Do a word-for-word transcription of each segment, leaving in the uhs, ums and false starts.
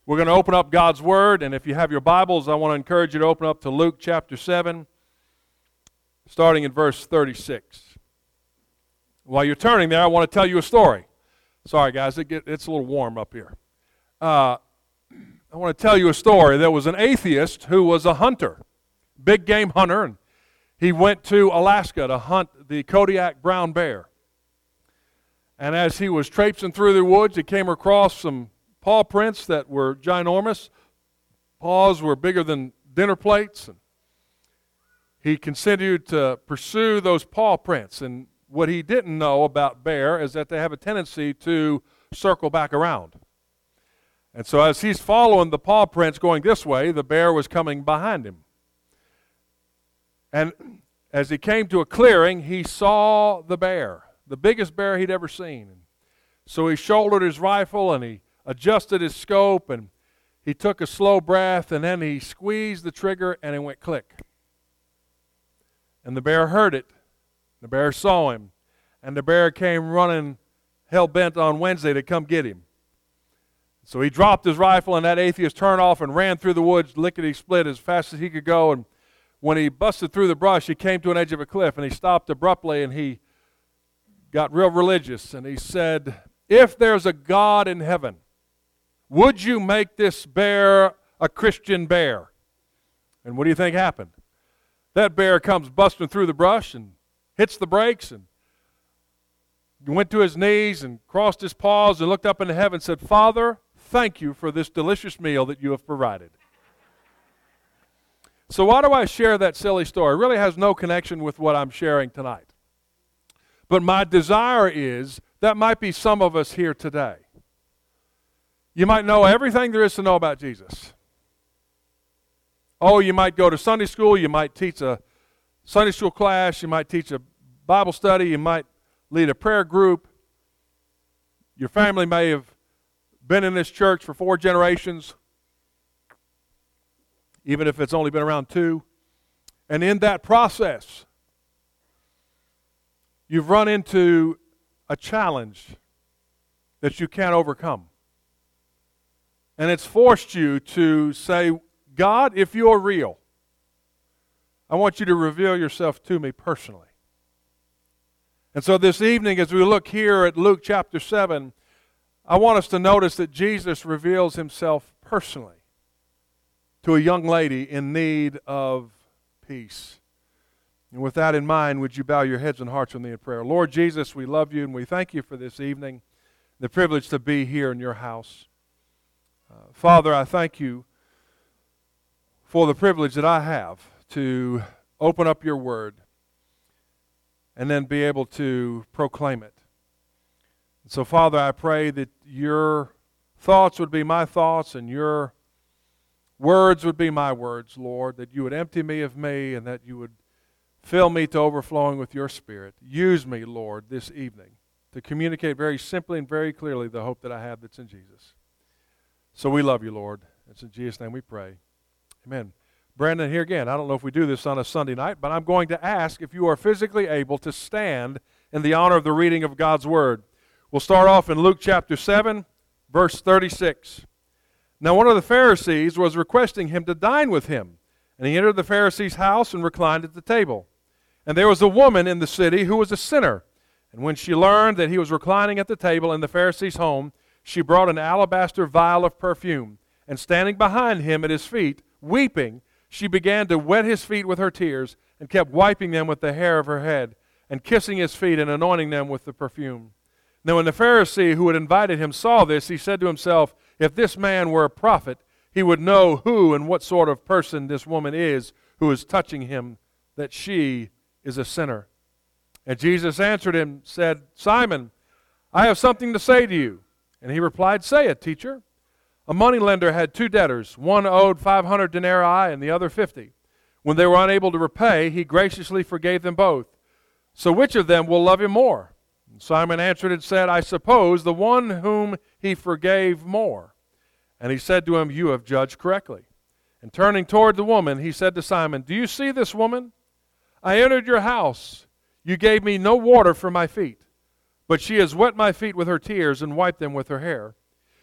We're going to open up God's Word, and if you have your Bibles, I want to encourage you to open up to Luke chapter seven, starting in verse thirty-six. While you're turning there, I want to tell you a story. Sorry, guys, it get, it's a little warm up here. Uh, I want to tell you a story. There was an atheist who was a hunter, big game hunter, and he went to Alaska to hunt the Kodiak brown bear. And as he was traipsing through the woods, he came across some paw prints that were ginormous. Paws were bigger than dinner plates. And he continued to pursue those paw prints. And what he didn't know about bear is that they have a tendency to circle back around. And so as he's following the paw prints going this way, the bear was coming behind him. And as he came to a clearing, he saw the bear, the biggest bear he'd ever seen. So he shouldered his rifle and he adjusted his scope and he took a slow breath and then he squeezed the trigger and it went click. And the bear heard it. The bear saw him. And the bear came running hell-bent on Wednesday to come get him. So he dropped his rifle and that atheist turned off and ran through the woods lickety-split as fast as he could go. And when he busted through the brush, he came to an edge of a cliff and he stopped abruptly and he got real religious. And he said, "If there's a God in heaven, would you make this bear a Christian bear?" And what do you think happened? That bear comes busting through the brush and hits the brakes and went to his knees and crossed his paws and looked up into heaven and said, "Father, thank you for this delicious meal that you have provided." So why do I share that silly story? It really has no connection with what I'm sharing tonight. But my desire is that might be some of us here today. You might know everything there is to know about Jesus. Oh, you might go to Sunday school, you might teach a Sunday school class, you might teach a Bible study, you might lead a prayer group. Your family may have been in this church for four generations, even if it's only been around two. And in that process, you've run into a challenge that you can't overcome. And it's forced you to say, "God, if you're real, I want you to reveal yourself to me personally." And so this evening, as we look here at Luke chapter seven, I want us to notice that Jesus reveals himself personally to a young lady in need of peace. And with that in mind, would you bow your heads and hearts with me in prayer? Lord Jesus, we love you and we thank you for this evening, the privilege to be here in your house. Uh, Father, I thank you for the privilege that I have to open up your word and then be able to proclaim it. And so, Father, I pray that your thoughts would be my thoughts and your words would be my words, Lord, that you would empty me of me and that you would fill me to overflowing with your Spirit. Use me, Lord, this evening to communicate very simply and very clearly the hope that I have that's in Jesus. So we love you, Lord. It's in Jesus' name we pray. Amen. Brandon, here again, I don't know if we do this on a Sunday night, but I'm going to ask if you are physically able to stand in the honor of the reading of God's Word. We'll start off in Luke chapter seven, verse thirty-six. Now one of the Pharisees was requesting him to dine with him, and he entered the Pharisee's house and reclined at the table. And there was a woman in the city who was a sinner, and when she learned that he was reclining at the table in the Pharisee's home, she brought an alabaster vial of perfume, and standing behind him at his feet, weeping, she began to wet his feet with her tears, and kept wiping them with the hair of her head, and kissing his feet and anointing them with the perfume. Now when the Pharisee who had invited him saw this, he said to himself, "If this man were a prophet, he would know who and what sort of person this woman is who is touching him, that she is a sinner." And Jesus answered him, said, "Simon, I have something to say to you." And he replied, "Say it, teacher." A moneylender had two debtors. One owed five hundred denarii and the other fifty. When they were unable to repay, he graciously forgave them both. So which of them will love him more? And Simon answered and said, "I suppose the one whom he forgave more." And he said to him, "You have judged correctly." And turning toward the woman, he said to Simon, "Do you see this woman? I entered your house. You gave me no water for my feet, but she has wet my feet with her tears and wiped them with her hair.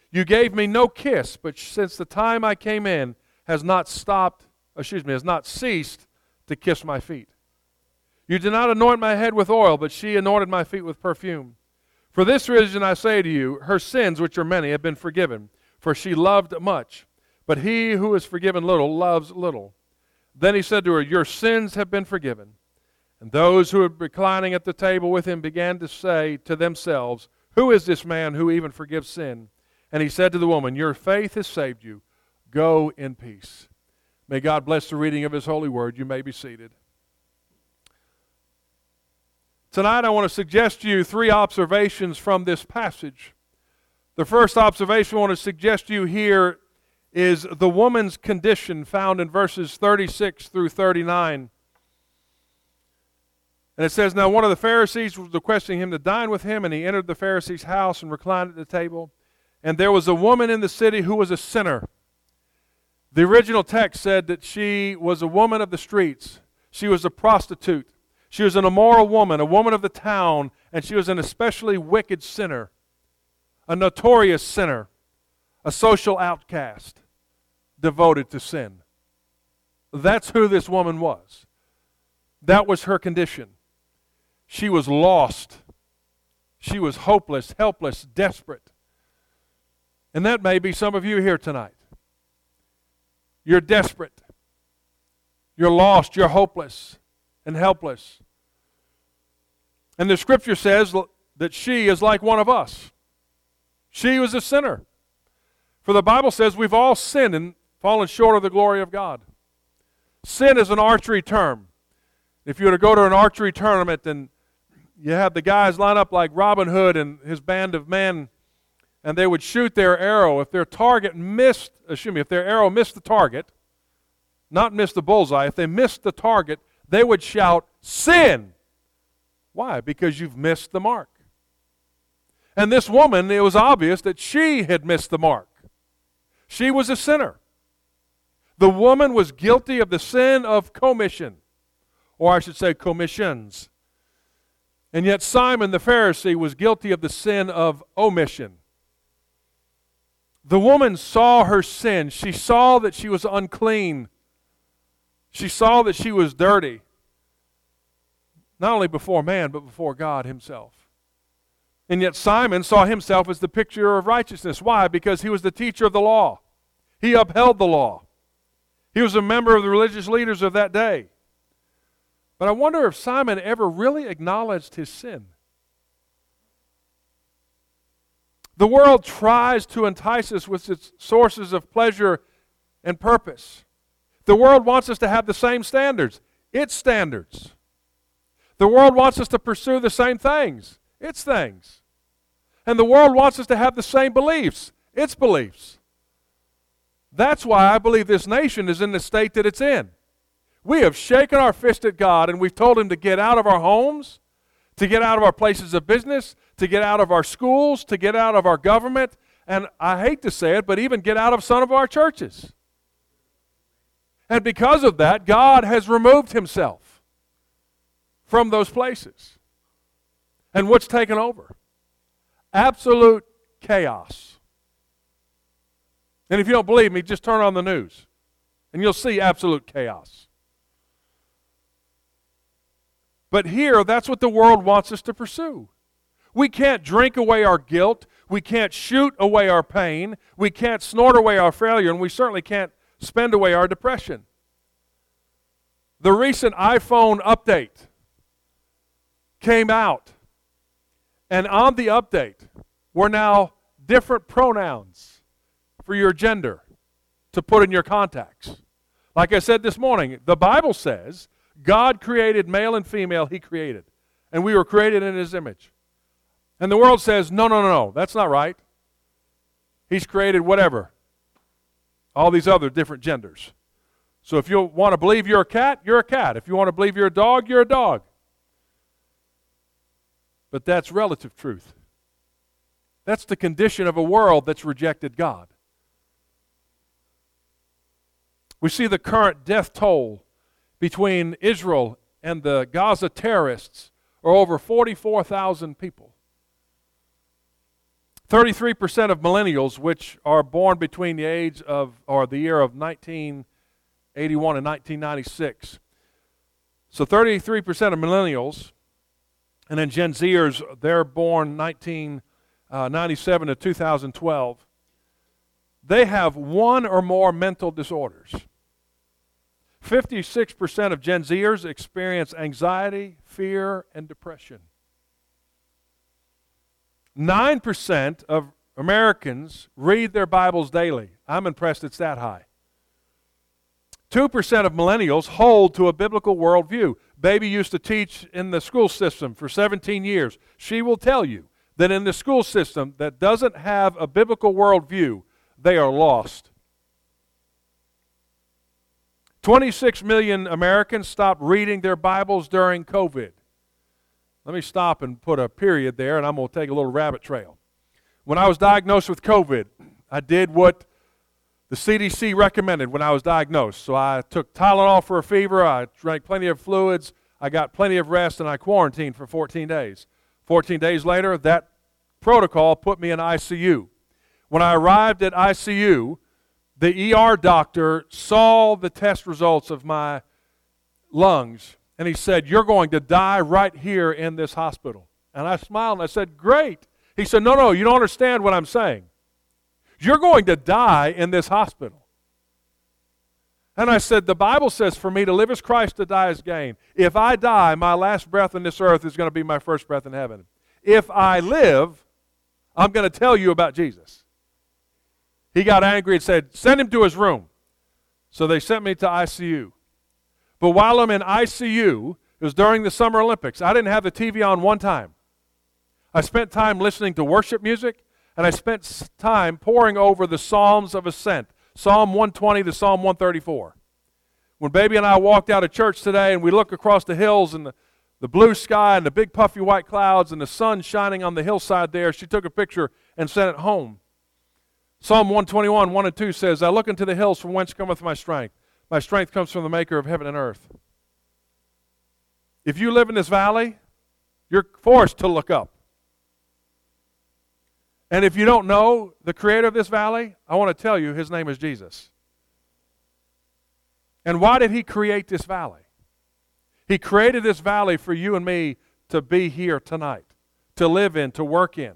You gave me no kiss, but since the time I came in, has not stopped, excuse me, has not ceased to kiss my feet. You did not anoint my head with oil, but she anointed my feet with perfume. For this reason I say to you, her sins, which are many, have been forgiven, for she loved much. But he who is forgiven little loves little. Then he said to her, your sins have been forgiven. And those who were reclining at the table with him began to say to themselves, who is this man who even forgives sin? And he said to the woman, your faith has saved you. Go in peace. May God bless the reading of his holy word. You may be seated. Tonight I want to suggest to you three observations from this passage. The first observation I want to suggest to you here is the woman's condition found in verses thirty-six through thirty-nine. And it says, now one of the Pharisees was requesting him to dine with him, and he entered the Pharisee's house and reclined at the table. And there was a woman in the city who was a sinner. The original text said that she was a woman of the streets. She was a prostitute. She was an immoral woman, a woman of the town, and she was an especially wicked sinner, a notorious sinner, a social outcast, devoted to sin. That's who this woman was. That was her condition. She was lost. She was hopeless, helpless, desperate. And that may be some of you here tonight. You're desperate. You're lost. You're hopeless and helpless. And the scripture says that she is like one of us. She was a sinner. For the Bible says we've all sinned and fallen short of the glory of God. Sin is an archery term. If you were to go to an archery tournament and you have the guys line up like Robin Hood and his band of men, and they would shoot their arrow. If their target missed, excuse me, if their arrow missed the target, not missed the bullseye, if they missed the target, they would shout, sin! Why? Because you've missed the mark. And this woman, it was obvious that she had missed the mark. She was a sinner. The woman was guilty of the sin of commission, or I should say commissions. And yet Simon the Pharisee was guilty of the sin of omission. The woman saw her sin. She saw that she was unclean. She saw that she was dirty. Not only before man, but before God himself. And yet Simon saw himself as the picture of righteousness. Why? Because he was the teacher of the law. He upheld the law. He was a member of the religious leaders of that day. But I wonder if Simon ever really acknowledged his sin. The world tries to entice us with its sources of pleasure and purpose. The world wants us to have the same standards, its standards. The world wants us to pursue the same things, its things. And the world wants us to have the same beliefs, its beliefs. That's why I believe this nation is in the state that it's in. We have shaken our fist at God and we've told him to get out of our homes, to get out of our places of business, to get out of our schools, to get out of our government, and I hate to say it, but even get out of some of our churches. And because of that, God has removed himself from those places. And what's taken over? Absolute chaos. And if you don't believe me, just turn on the news and you'll see absolute chaos. But here, that's what the world wants us to pursue. We can't drink away our guilt. We can't shoot away our pain. We can't snort away our failure. And we certainly can't spend away our depression. The recent iPhone update came out. And on the update were now different pronouns for your gender to put in your contacts. Like I said this morning, the Bible says God created male and female, he created. And we were created in his image. And the world says, no, no, no, no, that's not right. He's created whatever. All these other different genders. So if you want to believe you're a cat, you're a cat. If you want to believe you're a dog, you're a dog. But that's relative truth. That's the condition of a world that's rejected God. We see the current death toll between Israel and the Gaza terrorists are over forty-four thousand people. thirty-three percent of millennials, which are born between the age of, or the year of nineteen eighty-one and nineteen ninety-six. So thirty-three percent of millennials, and then Gen Zers, they're born nineteen ninety-seven to two thousand twelve. They have one or more mental disorders. fifty-six percent of Gen Zers experience anxiety, fear, and depression. nine percent of Americans read their Bibles daily. I'm impressed it's that high. two percent of millennials hold to a biblical worldview. Baby used to teach in the school system for seventeen years. She will tell you that in the school system that doesn't have a biblical worldview, they are lost. twenty-six million Americans stopped reading their Bibles during COVID. Let me stop and put a period there, and I'm going to take a little rabbit trail. When I was diagnosed with COVID, I did what the C D C recommended when I was diagnosed. So I took Tylenol for a fever, I drank plenty of fluids, I got plenty of rest, and I quarantined for fourteen days. fourteen days later, that protocol put me in I C U. When I arrived at I C U, the E R doctor saw the test results of my lungs, and he said, "You're going to die right here in this hospital." And I smiled and I said, "Great." He said, "No, no, you don't understand what I'm saying. You're going to die in this hospital." And I said, "The Bible says for me to live as Christ, to die as gain. If I die, my last breath on this earth is going to be my first breath in heaven. If I live, I'm going to tell you about Jesus." He got angry and said, "Send him to his room." So they sent me to I C U. But while I'm in I C U, it was during the Summer Olympics. I didn't have the T V on one time. I spent time listening to worship music, and I spent time poring over the Psalms of Ascent, Psalm one twenty to Psalm one thirty-four. When Baby and I walked out of church today and we look across the hills and the, the blue sky and the big puffy white clouds and the sun shining on the hillside there, she took a picture and sent it home. Psalm one twenty-one, one and two says, "I look into the hills from whence cometh my strength. My strength comes from the maker of heaven and earth." If you live in this valley, you're forced to look up. And if you don't know the creator of this valley, I want to tell you his name is Jesus. And why did he create this valley? He created this valley for you and me to be here tonight, to live in, to work in,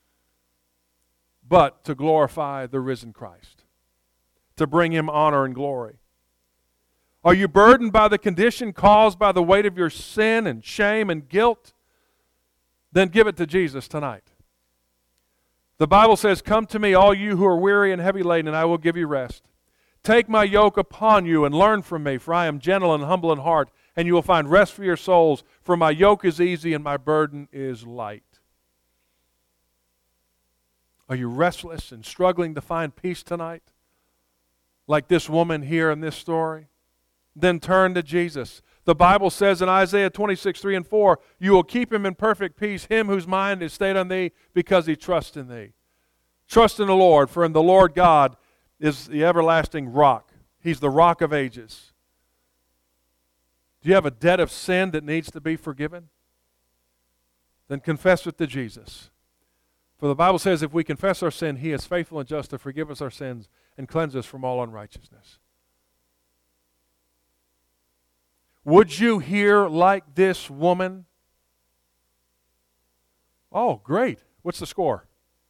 but to glorify the risen Christ, to bring him honor and glory. Are you burdened by the condition caused by the weight of your sin and shame and guilt? Then give it to Jesus tonight. The Bible says, "Come to me, all you who are weary and heavy laden, and I will give you rest. Take my yoke upon you and learn from me, for I am gentle and humble in heart, and you will find rest for your souls, for my yoke is easy and my burden is light." Are you restless and struggling to find peace tonight? Like this woman here in this story? Then turn to Jesus. The Bible says in Isaiah twenty-six, three and four, "You will keep him in perfect peace, him whose mind is stayed on thee, because he trusts in thee." Trust in the Lord, for in the Lord God is the everlasting rock. He's the rock of ages. Do you have a debt of sin that needs to be forgiven? Then confess it to Jesus. For the Bible says if we confess our sin, he is faithful and just to forgive us our sins and cleanse us from all unrighteousness. Would you hear like this woman? Oh, great. What's the score?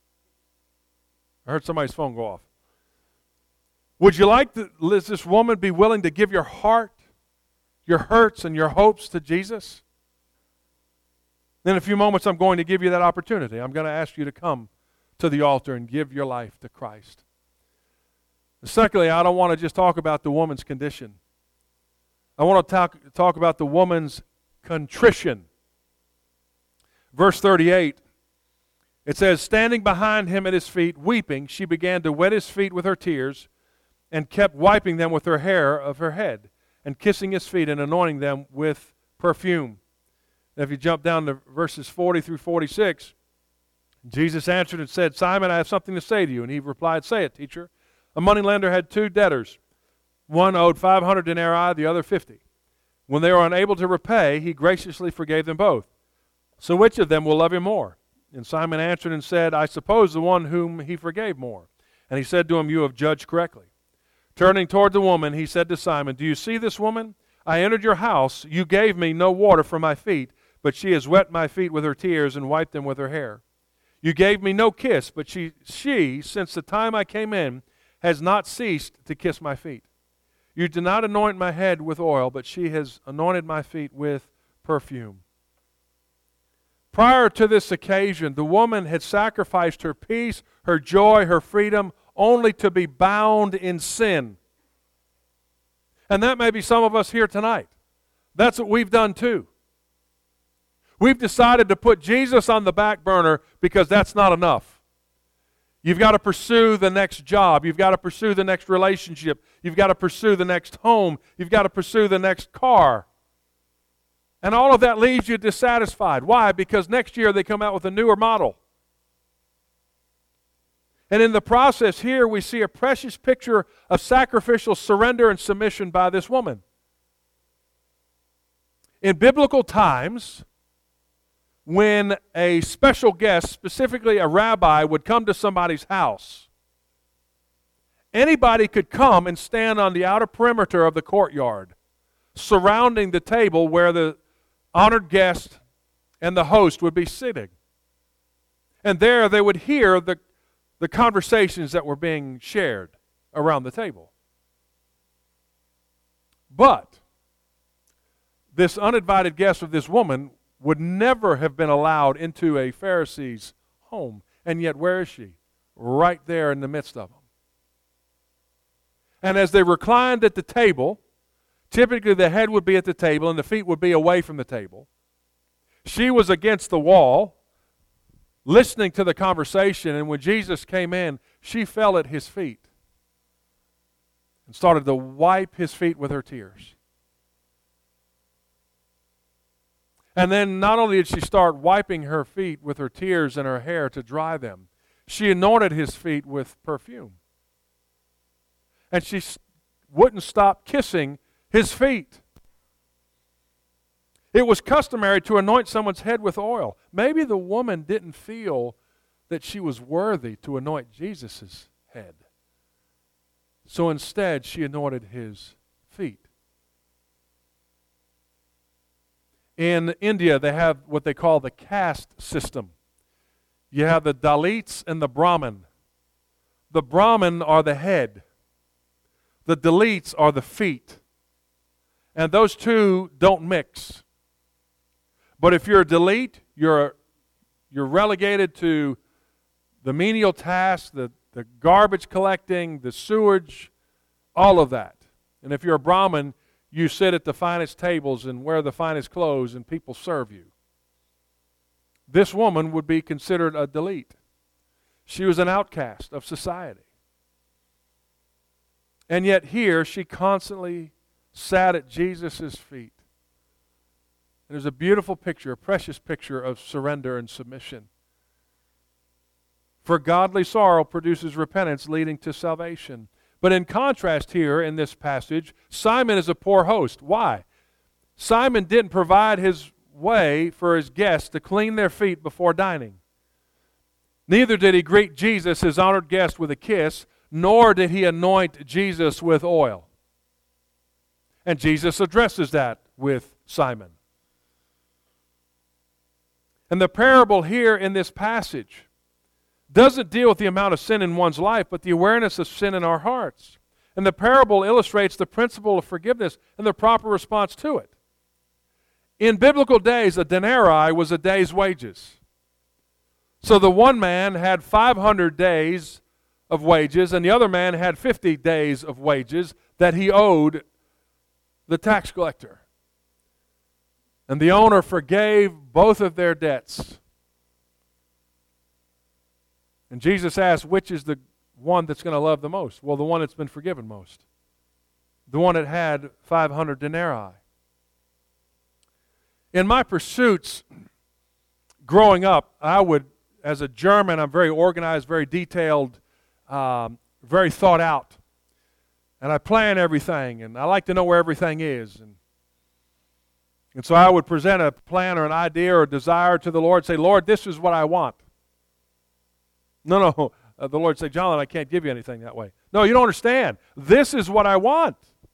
I heard somebody's phone go off. Would you like to, this woman be willing to give your heart, your hurts, and your hopes to Jesus? In a few moments, I'm going to give you that opportunity. I'm going to ask you to come to the altar and give your life to Christ. Secondly, I don't want to just talk about the woman's condition. I want to talk, talk about the woman's contrition. Verse thirty-eight, it says, "Standing behind him at his feet, weeping, she began to wet his feet with her tears and kept wiping them with her hair of her head and kissing his feet and anointing them with perfume." Now, if you jump down to verses forty through forty-six, Jesus answered and said, "Simon, I have something to say to you." And he replied, "Say it, teacher." A moneylender had two debtors. One owed five hundred denarii, the other fifty. When they were unable to repay, he graciously forgave them both. So which of them will love him more? And Simon answered and said, I suppose the one whom he forgave more. And he said to him, you have judged correctly. Turning toward the woman, he said to Simon, do you see this woman? I entered your house. You gave me no water for my feet, but she has wet my feet with her tears and wiped them with her hair. You gave me no kiss, but she, she, since the time I came in, has not ceased to kiss my feet. You did not anoint my head with oil, but she has anointed my feet with perfume. Prior to this occasion, the woman had sacrificed her peace, her joy, her freedom, only to be bound in sin. And that may be some of us here tonight. That's what we've done too. We've decided to put Jesus on the back burner because that's not enough. You've got to pursue the next job. You've got to pursue the next relationship. You've got to pursue the next home. You've got to pursue the next car. And all of that leaves you dissatisfied. Why? Because next year they come out with a newer model. And in the process here, we see a precious picture of sacrificial surrender and submission by this woman. In biblical times, when a special guest, specifically a rabbi, would come to somebody's house, anybody could come and stand on the outer perimeter of the courtyard, surrounding the table where the honored guest and the host would be sitting. And there they would hear the, the conversations that were being shared around the table. But this uninvited guest of this woman would never have been allowed into a Pharisee's home. And yet, where is she? Right there in the midst of them. And as they reclined at the table, typically the head would be at the table and the feet would be away from the table. She was against the wall, listening to the conversation, and when Jesus came in, she fell at his feet and started to wipe his feet with her tears. And then not only did she start wiping her feet with her tears and her hair to dry them, she anointed his feet with perfume. And she wouldn't stop kissing his feet. It was customary to anoint someone's head with oil. Maybe the woman didn't feel that she was worthy to anoint Jesus' head. So instead, she anointed his feet. In India, they have what they call the caste system. You have the Dalits and the Brahmin. The Brahmin are the head. The Dalits are the feet. And those two don't mix. But if you're a Dalit, you're, you're relegated to the menial tasks, the, the garbage collecting, the sewage, all of that. And if you're a Brahmin, you sit at the finest tables and wear the finest clothes and people serve you. This woman would be considered a Dalit. She was an outcast of society. And yet here she constantly sat at Jesus' feet. And there's a beautiful picture, a precious picture of surrender and submission. For godly sorrow produces repentance leading to salvation. But in contrast here in this passage, Simon is a poor host. Why? Simon didn't provide his way for his guests to clean their feet before dining. Neither did he greet Jesus, his honored guest, with a kiss, nor did he anoint Jesus with oil. And Jesus addresses that with Simon. And the parable here in this passage doesn't deal with the amount of sin in one's life, but the awareness of sin in our hearts. And the parable illustrates the principle of forgiveness and the proper response to it. In biblical days, a denarii was a day's wages. So the one man had five hundred days of wages, and the other man had fifty days of wages that he owed the tax collector. And the owner forgave both of their debts. And Jesus asked, which is the one that's going to love the most? Well, the one that's been forgiven most. The one that had five hundred denarii. In my pursuits growing up, I would, as a German, I'm very organized, very detailed, um, very thought out. And I plan everything, and I like to know where everything is. And And so I would present a plan or an idea or a desire to the Lord, say, Lord, this is what I want. No, no. Uh, the Lord said, John, I can't give you anything that way. No, you don't understand. This is what I want.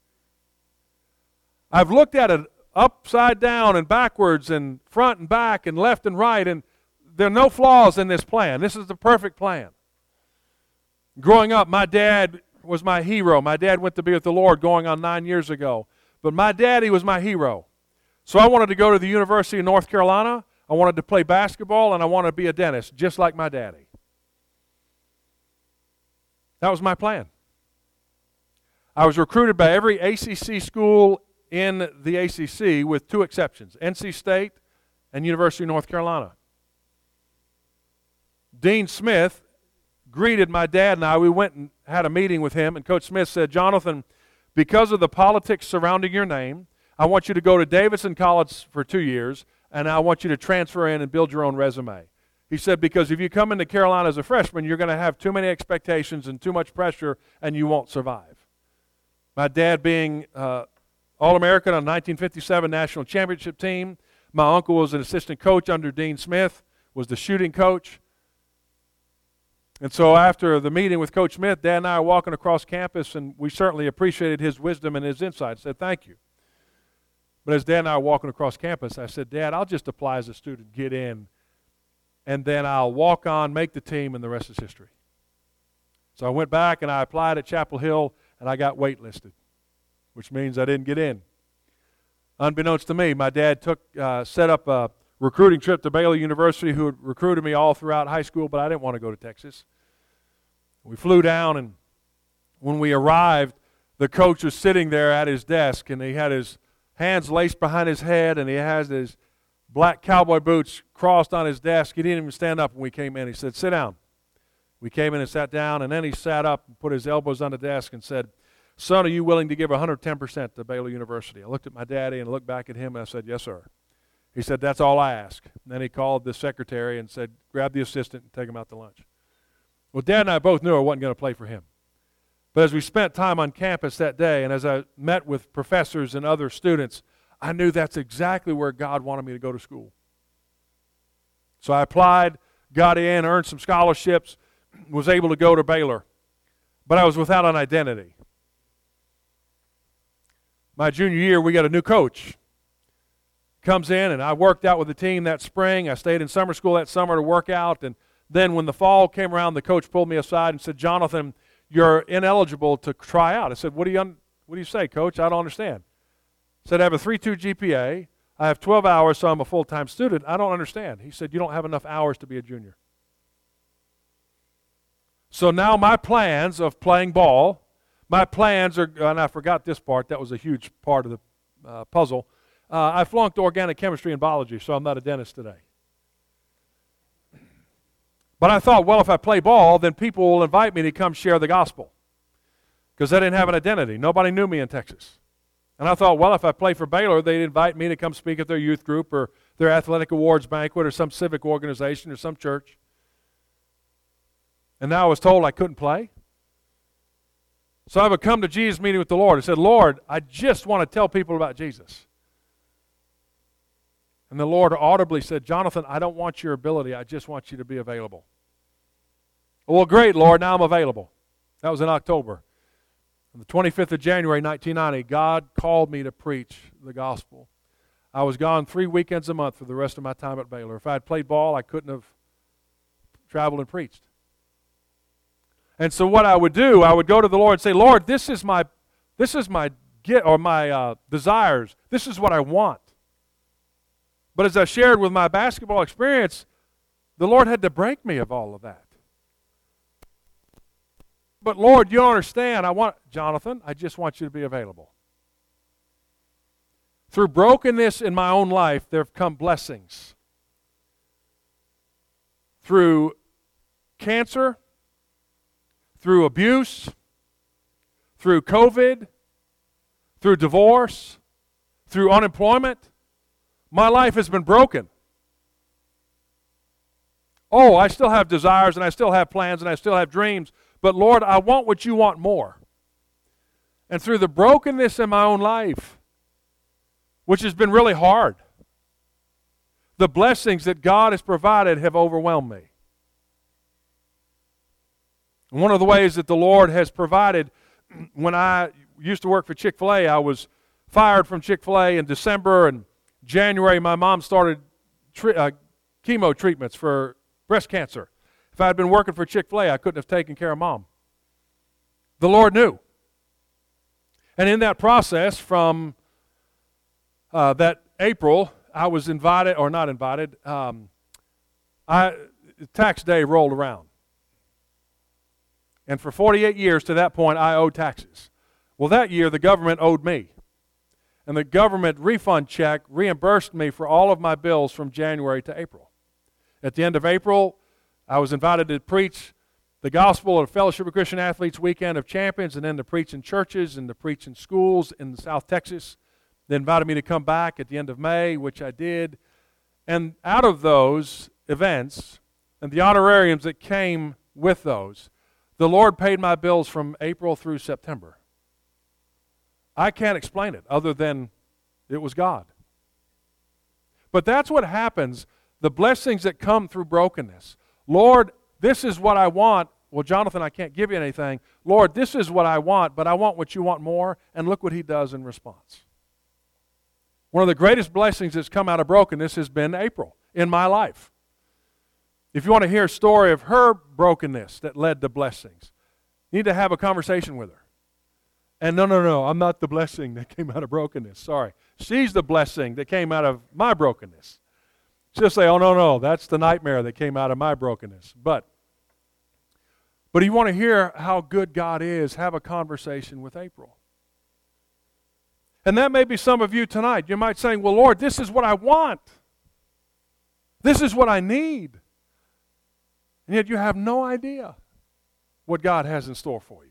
I've looked at it upside down and backwards and front and back and left and right, and there are no flaws in this plan. This is the perfect plan. Growing up, my dad was my hero. My dad went to be with the Lord going on nine years ago. But my daddy was my hero. So I wanted to go to the University of North Carolina. I wanted to play basketball, and I wanted to be a dentist, just like my daddy. That was my plan. I was recruited by every A C C school in the A C C with two exceptions, N C State and University of North Carolina. Dean Smith greeted my dad and I. We went and had a meeting with him, and Coach Smith said, Jonathan, because of the politics surrounding your name, I want you to go to Davidson College for two years, and I want you to transfer in and build your own resume. He said, because if you come into Carolina as a freshman, you're going to have too many expectations and too much pressure, and you won't survive. My dad being uh, All-American on the nineteen fifty-seven National Championship team. My uncle was an assistant coach under Dean Smith, was the shooting coach. And so after the meeting with Coach Smith, Dad and I are walking across campus, and we certainly appreciated his wisdom and his insight. I said, thank you. But as Dad and I are walking across campus, I said, Dad, I'll just apply as a student, get in, and then I'll walk on, make the team, and the rest is history. So I went back and I applied at Chapel Hill, and I got waitlisted, which means I didn't get in. Unbeknownst to me, my dad took uh, set up a recruiting trip to Baylor University, who had recruited me all throughout high school, but I didn't want to go to Texas. We flew down, and when we arrived, the coach was sitting there at his desk, and he had his hands laced behind his head, and he has his black cowboy boots crossed on his desk. He didn't even stand up when we came in. He said, sit down. We came in and sat down, and then he sat up and put his elbows on the desk and said, son, are you willing to give one hundred ten percent to Baylor University? I looked at my daddy and looked back at him, and I said, yes, sir. He said, that's all I ask. And then he called the secretary and said, grab the assistant and take him out to lunch. Well, Dad and I both knew I wasn't going to play for him. But as we spent time on campus that day, and as I met with professors and other students, I knew that's exactly where God wanted me to go to school. So I applied, got in, earned some scholarships, was able to go to Baylor. But I was without an identity. My junior year, we got a new coach. Comes in, and I worked out with the team that spring. I stayed in summer school that summer to work out. And then when the fall came around, the coach pulled me aside and said, Jonathan, you're ineligible to try out. I said, what do you, un- what do you say, Coach? I don't understand. I said, I have a three point two G P A. I have twelve hours, so I'm a full-time student. I don't understand. He said, you don't have enough hours to be a junior. So now my plans of playing ball, my plans are, and I forgot this part. That was a huge part of the uh, puzzle. Uh, I flunked organic chemistry and biology, so I'm not a dentist today. But I thought, well, if I play ball, then people will invite me to come share the gospel, because I didn't have an identity. Nobody knew me in Texas. And I thought, well, if I play for Baylor, they'd invite me to come speak at their youth group or their athletic awards banquet or some civic organization or some church. And now I was told I couldn't play. So I would come to Jesus meeting with the Lord and said, Lord, I just want to tell people about Jesus. And the Lord audibly said, Jonathan, I don't want your ability. I just want you to be available. Well, great, Lord, now I'm available. That was in October. On the twenty-fifth of January, nineteen ninety, God called me to preach the gospel. I was gone three weekends a month for the rest of my time at Baylor. If I had played ball, I couldn't have traveled and preached. And so what I would do, I would go to the Lord and say, Lord, this is my, this is my get or my uh, desires. This is what I want. But as I shared with my basketball experience, the Lord had to break me of all of that. But Lord, you don't understand. I want, Jonathan, I just want you to be available. Through brokenness in my own life, there have come blessings. Through cancer, through abuse, through COVID, through divorce, through unemployment, my life has been broken. Oh, I still have desires, and I still have plans, and I still have dreams, but Lord, I want what you want more. And through the brokenness in my own life, which has been really hard. The blessings that God has provided have overwhelmed me. And one of the ways that the Lord has provided, when I used to work for Chick-fil-A, I was fired from Chick-fil-A in December, and January my mom started tri- uh, chemo treatments for breast cancer. If I had been working for Chick-fil-A, I couldn't have taken care of Mom. The Lord knew. And in that process, from uh, that April, I was invited, or not invited, um, I, tax day rolled around. And for forty-eight years to that point, I owed taxes. Well, that year, the government owed me. And the government refund check reimbursed me for all of my bills from January to April. At the end of April, I was invited to preach the gospel at a Fellowship of Christian Athletes Weekend of Champions, and then to preach in churches and to preach in schools in South Texas. They invited me to come back at the end of May, which I did. And out of those events and the honorariums that came with those, the Lord paid my bills from April through September. I can't explain it other than it was God. But that's what happens, the blessings that come through brokenness. Lord, this is what I want. Well, Jonathan, I can't give you anything. Lord, this is what I want, but I want what you want more, and look what he does in response. One of the greatest blessings that's come out of brokenness has been April in my life. If you want to hear a story of her brokenness that led to blessings, you need to have a conversation with her. And no, no, no, I'm not the blessing that came out of brokenness. Sorry. She's the blessing that came out of my brokenness. She'll say, oh, no, no, that's the nightmare that came out of my brokenness. But, but if you want to hear how good God is, have a conversation with April. And that may be some of you tonight. You might say, well, Lord, this is what I want. This is what I need. And yet you have no idea what God has in store for you.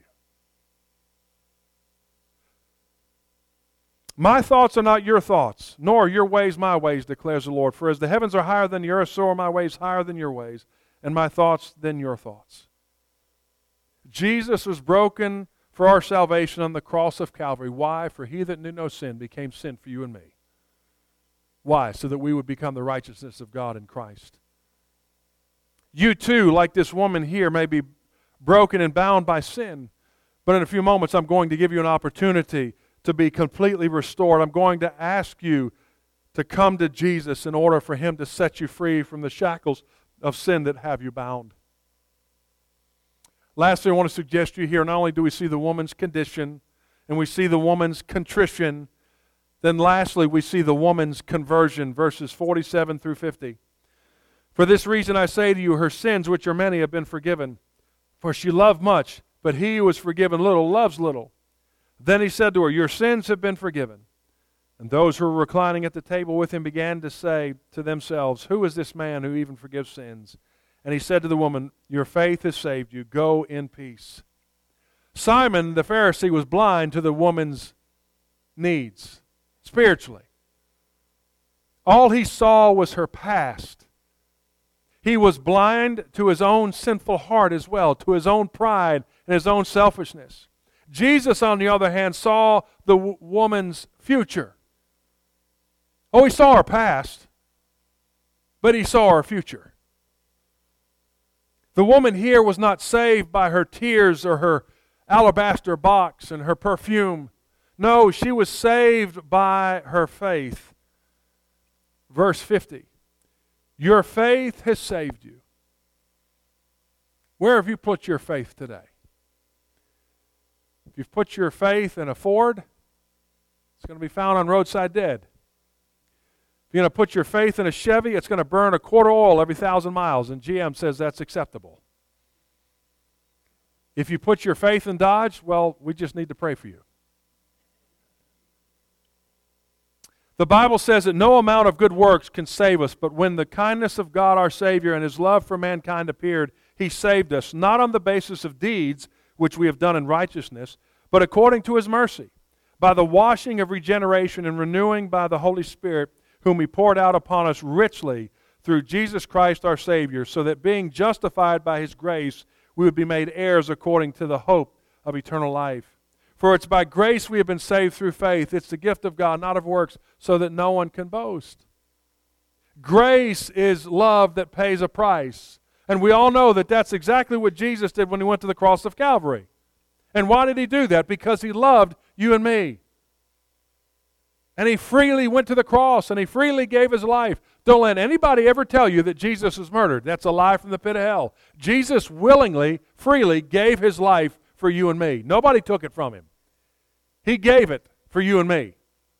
My thoughts are not your thoughts, nor are your ways my ways, declares the Lord. For as the heavens are higher than the earth, so are my ways higher than your ways, and my thoughts than your thoughts. Jesus was broken for our salvation on the cross of Calvary. Why? For he that knew no sin became sin for you and me. Why? So that we would become the righteousness of God in Christ. You too, like this woman here, may be broken and bound by sin. But in a few moments, I'm going to give you an opportunity to be completely restored. I'm going to ask you to come to Jesus in order for him to set you free from the shackles of sin that have you bound. Lastly, I want to suggest to you here, not only do we see the woman's condition and we see the woman's contrition, then lastly, we see the woman's conversion, verses forty-seven through fifty. For this reason I say to you, her sins, which are many, have been forgiven. For she loved much, but he who was forgiven little loves little. Then he said to her, your sins have been forgiven. And those who were reclining at the table with him began to say to themselves, who is this man who even forgives sins? And he said to the woman, your faith has saved you. Go in peace. Simon the Pharisee was blind to the woman's needs, spiritually. All he saw was her past. He was blind to his own sinful heart as well, to his own pride and his own selfishness. Jesus, on the other hand, saw the w- woman's future. Oh, he saw her past, but he saw her future. The woman here was not saved by her tears or her alabaster box and her perfume. No, she was saved by her faith. Verse fifty. Your faith has saved you. Where have you put your faith today? If you've put your faith in a Ford, it's going to be found on roadside dead. If you're going to put your faith in a Chevy, it's going to burn a quart of oil every thousand miles, and G M says that's acceptable. If you put your faith in Dodge, well, we just need to pray for you. The Bible says that no amount of good works can save us, but when the kindness of God our Savior and his love for mankind appeared, he saved us, not on the basis of deeds, which we have done in righteousness, but according to his mercy, by the washing of regeneration and renewing by the Holy Spirit, whom he poured out upon us richly through Jesus Christ our Savior, so that being justified by his grace, we would be made heirs according to the hope of eternal life. For it's by grace we have been saved through faith. It's the gift of God, not of works, so that no one can boast. Grace is love that pays a price. And we all know that that's exactly what Jesus did when he went to the cross of Calvary. And why did he do that? Because he loved you and me. And he freely went to the cross and he freely gave his life. Don't let anybody ever tell you that Jesus was murdered. That's a lie from the pit of hell. Jesus willingly, freely gave his life for you and me. Nobody took it from him. He gave it for you and me.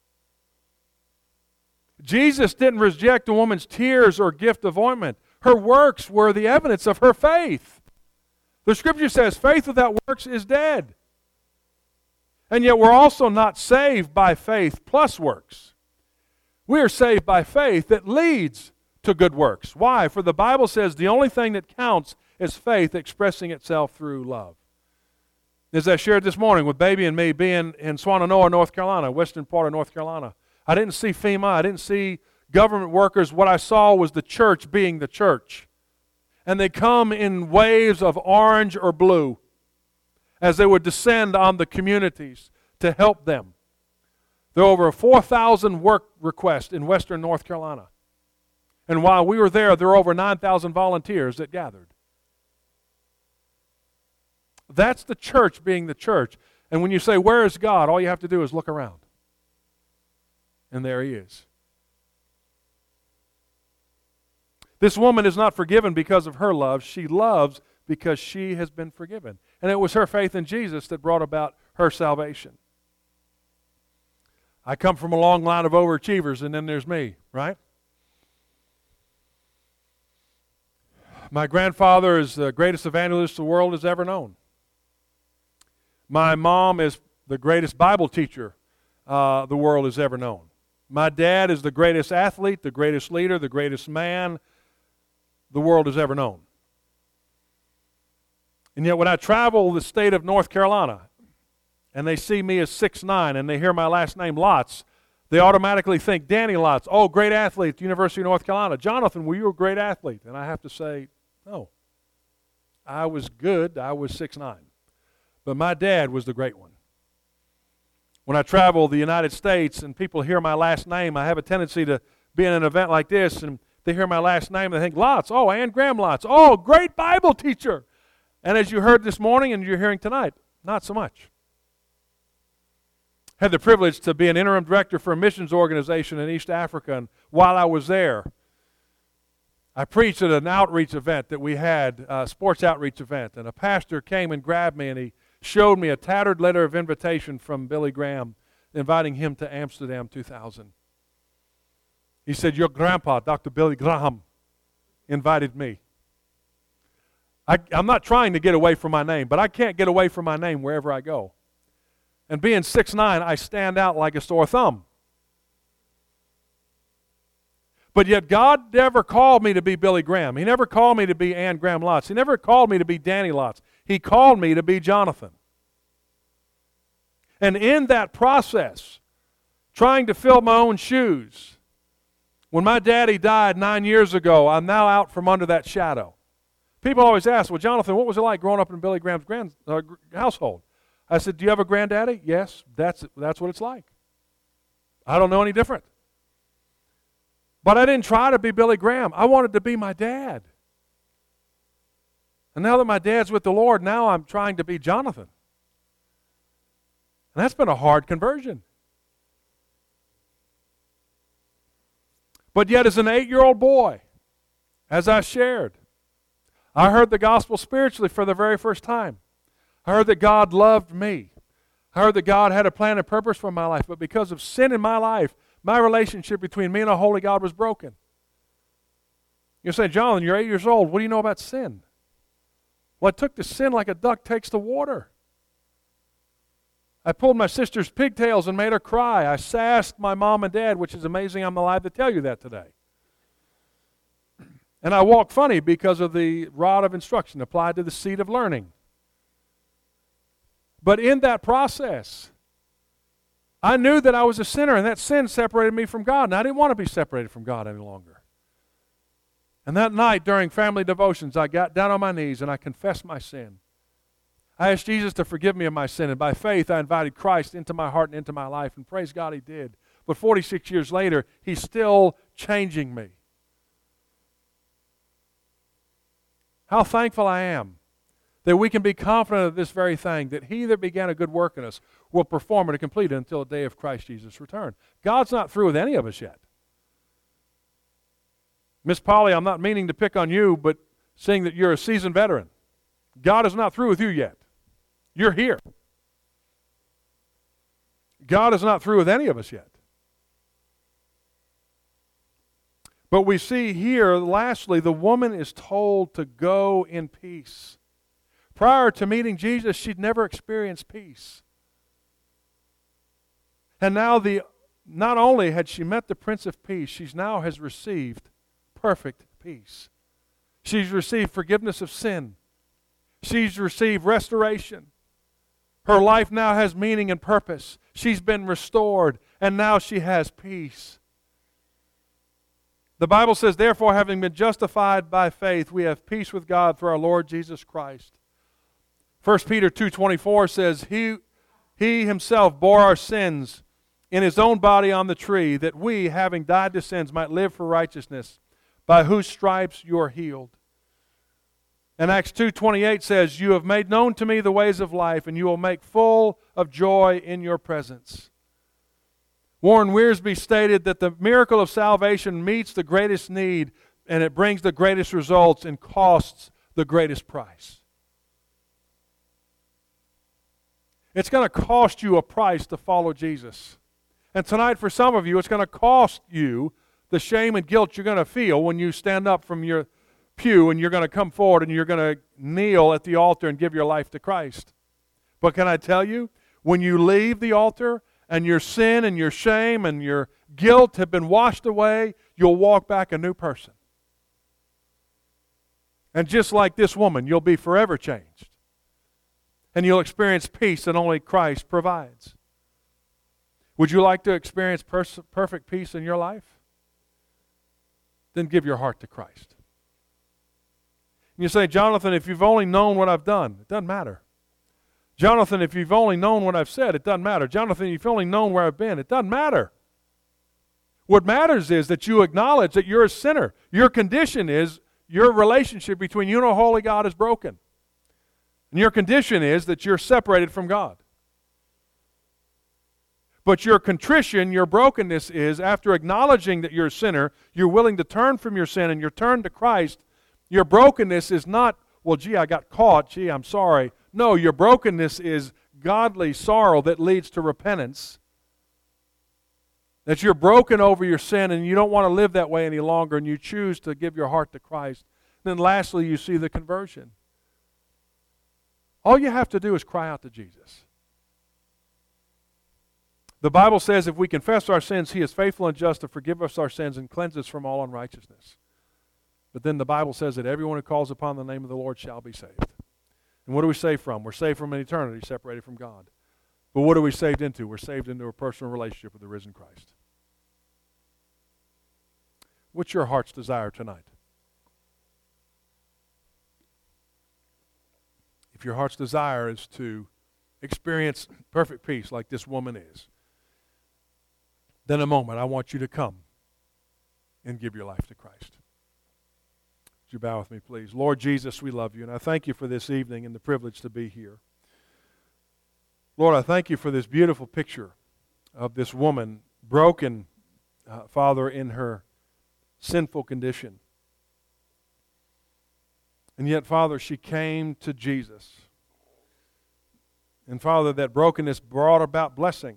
Jesus didn't reject a woman's tears or gift of ointment. Her works were the evidence of her faith. The Scripture says faith without works is dead. And yet we're also not saved by faith plus works. We are saved by faith that leads to good works. Why? For the Bible says the only thing that counts is faith expressing itself through love. As I shared this morning with Baby and me being in Swannanoa, North Carolina, western part of North Carolina, I didn't see FEMA, I didn't see government workers. What I saw was the church being the church. And they come in waves of orange or blue as they would descend on the communities to help them. There are over four thousand work requests in western North Carolina. And while we were there, there were over nine thousand volunteers that gathered. That's the church being the church. And when you say, where is God? All you have to do is look around. And there he is. This woman is not forgiven because of her love. She loves because she has been forgiven. And it was her faith in Jesus that brought about her salvation. I come from a long line of overachievers, and then there's me, right? My grandfather is the greatest evangelist the world has ever known. My mom is the greatest Bible teacher uh, the world has ever known. My dad is the greatest athlete, the greatest leader, the greatest man the world has ever known. And yet when I travel the state of North Carolina and they see me as six nine and they hear my last name Lotz, they automatically think Danny Lotz, oh, great athlete at the University of North Carolina. Jonathan, were you a great athlete? And I have to say, no. I was good. I was six nine. But my dad was the great one. When I travel the United States and people hear my last name, I have a tendency to be in an event like this and they hear my last name and they think, Lotz, oh, Ann Graham Lotz, oh, great Bible teacher. And as you heard this morning and you're hearing tonight, not so much. Had the privilege to be an interim director for a missions organization in East Africa, and while I was there, I preached at an outreach event that we had, a sports outreach event, and a pastor came and grabbed me and he showed me a tattered letter of invitation from Billy Graham inviting him to Amsterdam two thousand. He said, your grandpa, Doctor Billy Graham, invited me. I, I'm not trying to get away from my name, but I can't get away from my name wherever I go. And being six nine, I stand out like a sore thumb. But yet God never called me to be Billy Graham. He never called me to be Ann Graham Lotz. He never called me to be Danny Lotz. He called me to be Jonathan. And in that process, trying to fill my own shoes, when my daddy died nine years ago, I'm now out from under that shadow. People always ask, well, Jonathan, what was it like growing up in Billy Graham's grand, uh, household? I said, do you have a granddaddy? Yes, that's, that's what it's like. I don't know any different. But I didn't try to be Billy Graham. I wanted to be my dad. And now that my dad's with the Lord, now I'm trying to be Jonathan. And that's been a hard conversion. But yet as an eight-year-old boy, as I shared, I heard the gospel spiritually for the very first time. I heard that God loved me. I heard that God had a plan and purpose for my life. But because of sin in my life, my relationship between me and a holy God was broken. You're saying, Jonathan, you're eight years old. What do you know about sin? Well, I took to sin like a duck takes to water. I pulled my sister's pigtails and made her cry. I sassed my mom and dad, which is amazing I'm alive to tell you that today. And I walked funny because of the rod of instruction applied to the seed of learning. But in that process, I knew that I was a sinner, and that sin separated me from God, and I didn't want to be separated from God any longer. And that night during family devotions, I got down on my knees and I confessed my sin. I asked Jesus to forgive me of my sin, and by faith I invited Christ into my heart and into my life, and praise God He did. But forty-six years later, He's still changing me. How thankful I am that we can be confident of this very thing, that He that began a good work in us will perform it and complete it until the day of Christ Jesus' return. God's not through with any of us yet. Miss Polly, I'm not meaning to pick on you, but seeing that you're a seasoned veteran, God is not through with you yet. You're here. God is not through with any of us yet. But we see here, lastly, the woman is told to go in peace. Prior to meeting Jesus, she'd never experienced peace. And now, the not only had she met the Prince of Peace, she now has received perfect peace. She's received forgiveness of sin. She's received restoration. Her life now has meaning and purpose. She's been restored, and now she has peace. The Bible says, therefore, having been justified by faith, we have peace with God through our Lord Jesus Christ. First Peter two twenty-four says, He, he Himself bore our sins in His own body on the tree, that we, having died to sins, might live for righteousness, by whose stripes you are healed. And Acts two twenty-eight says, you have made known to me the ways of life, and you will make full of joy in your presence. Warren Wiersbe stated that the miracle of salvation meets the greatest need, and it brings the greatest results and costs the greatest price. It's going to cost you a price to follow Jesus. And tonight, for some of you, it's going to cost you the shame and guilt you're going to feel when you stand up from your pew and you're going to come forward and you're going to kneel at the altar and give your life to Christ. But can I tell you, when you leave the altar and your sin and your shame and your guilt have been washed away, you'll walk back a new person. And just like this woman, you'll be forever changed. And you'll experience peace that only Christ provides. Would you like to experience pers- perfect peace in your life? Then give your heart to Christ. And you say, Jonathan, if you've only known what I've done, it doesn't matter. Jonathan, if you've only known what I've said, it doesn't matter. Jonathan, if you've only known where I've been, it doesn't matter. What matters is that you acknowledge that you're a sinner. Your condition is your relationship between you and a holy God is broken. And your condition is that you're separated from God. But your contrition, your brokenness is, after acknowledging that you're a sinner, you're willing to turn from your sin and you're turned to Christ. Your brokenness is not, well, gee, I got caught, gee, I'm sorry. No, your brokenness is godly sorrow that leads to repentance. That you're broken over your sin and you don't want to live that way any longer and you choose to give your heart to Christ. Then lastly, you see the conversion. All you have to do is cry out to Jesus. The Bible says if we confess our sins, He is faithful and just to forgive us our sins and cleanse us from all unrighteousness. But then the Bible says that everyone who calls upon the name of the Lord shall be saved. And what do we save from? We're saved from an eternity separated from God. But what are we saved into? We're saved into a personal relationship with the risen Christ. What's your heart's desire tonight? If your heart's desire is to experience perfect peace like this woman is, then in a moment I want you to come and give your life to Christ. Would you bow with me, please? Lord Jesus, we love you, and I thank you for this evening and the privilege to be here. Lord, I thank you for this beautiful picture of this woman broken, uh, Father, in her sinful condition. And yet, Father, she came to Jesus. And Father, that brokenness brought about blessing.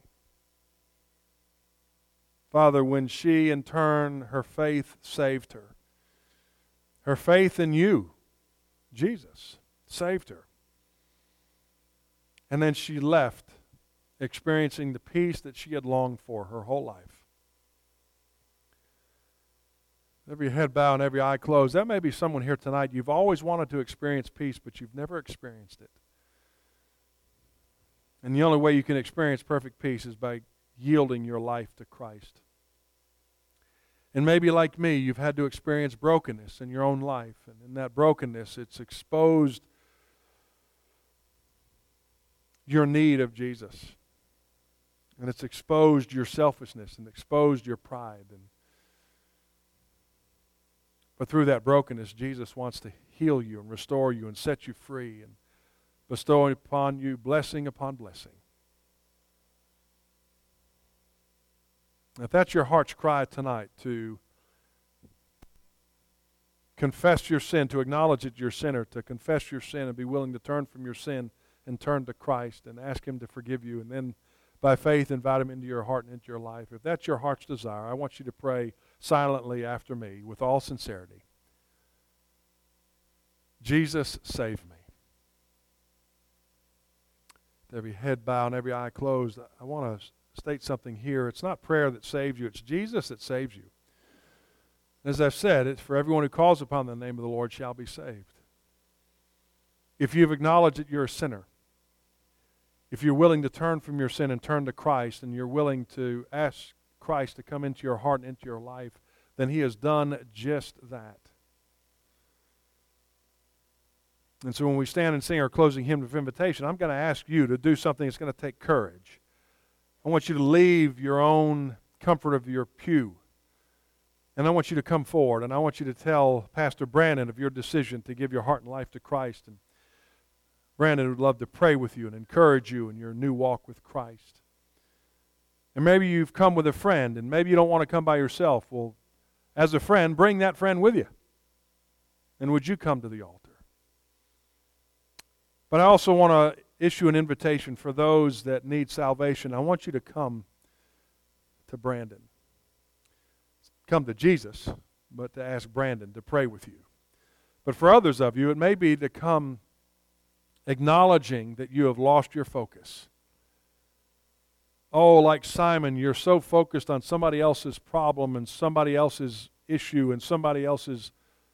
Father, when she in turn, her faith saved her. Her faith in you, Jesus, saved her. And then she left experiencing the peace that she had longed for her whole life. Every head bowed and every eye closed. That may be someone here tonight. You've always wanted to experience peace, but you've never experienced it. And the only way you can experience perfect peace is by yielding your life to Christ. And maybe like me, you've had to experience brokenness in your own life. And in that brokenness, it's exposed your need of Jesus. And it's exposed your selfishness and exposed your pride. And, but through that brokenness, Jesus wants to heal you and restore you and set you free and bestow upon you blessing upon blessing. If that's your heart's cry tonight, to confess your sin, to acknowledge that you're a sinner, to confess your sin and be willing to turn from your sin and turn to Christ and ask Him to forgive you, and then by faith invite Him into your heart and into your life. If that's your heart's desire, I want you to pray silently after me with all sincerity. Jesus, save me. With every head bowed and every eye closed, I want to state something here. It's not prayer that saves you. It's Jesus that saves you. As I've said, it's for everyone who calls upon the name of the Lord shall be saved. If you've acknowledged that you're a sinner, if you're willing to turn from your sin and turn to Christ, and you're willing to ask Christ to come into your heart and into your life, then He has done just that. And so when we stand and sing our closing hymn of invitation, I'm going to ask you to do something that's going to take courage. I want you to leave your own comfort of your pew. And I want you to come forward, and I want you to tell Pastor Brandon of your decision to give your heart and life to Christ. And Brandon would love to pray with you and encourage you in your new walk with Christ. And maybe you've come with a friend, and maybe you don't want to come by yourself. Well, as a friend, bring that friend with you. And would you come to the altar? But I also want to issue an invitation for those that need salvation. I want you to come to Brandon. Come to Jesus, but to ask Brandon to pray with you. But for others of you, it may be to come acknowledging that you have lost your focus. Oh, like Simon, you're so focused on somebody else's problem and somebody else's issue and somebody else's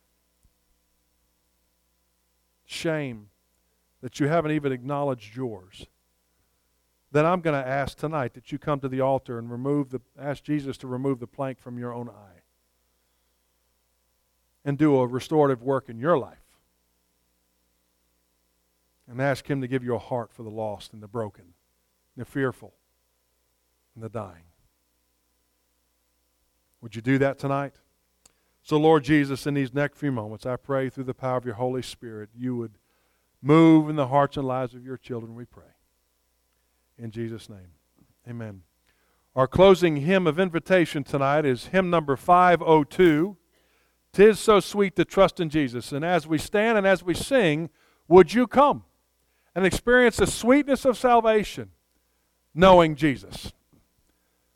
shame that you haven't even acknowledged yours. Then I'm going to ask tonight that you come to the altar and remove the, ask Jesus to remove the plank from your own eye and do a restorative work in your life. And ask Him to give you a heart for the lost and the broken, and the fearful, and the dying. Would you do that tonight? So, Lord Jesus, in these next few moments, I pray through the power of your Holy Spirit, you would move in the hearts and lives of your children, we pray. In Jesus' name, amen. Our closing hymn of invitation tonight is hymn number five oh two, "'Tis So Sweet to Trust in Jesus." And as we stand and as we sing, would you come and experience the sweetness of salvation, knowing Jesus?